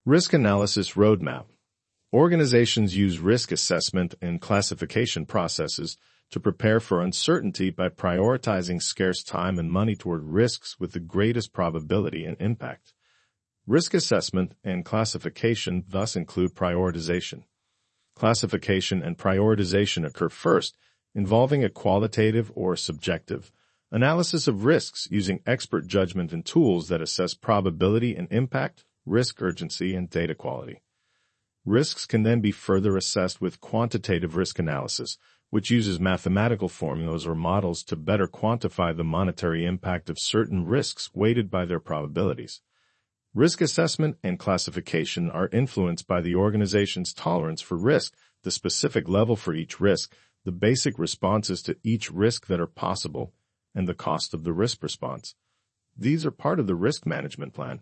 Risk Analysis Roadmap. Organizations use risk assessment and classification processes to prepare for uncertainty by prioritizing scarce time and money toward risks with the greatest probability and impact. Risk assessment and classification thus include prioritization. Classification and prioritization occur first, involving a qualitative or subjective analysis of risks using expert judgment and tools that assess probability and impact, risk urgency, and data quality. Risks can then be further assessed with quantitative risk analysis, which uses mathematical formulas or models to better quantify the monetary impact of certain risks weighted by their probabilities. Risk assessment and classification are influenced by the organization's tolerance for risk, the specific level for each risk, the basic responses to each risk that are possible, and the cost of the risk response. These are part of the risk management plan.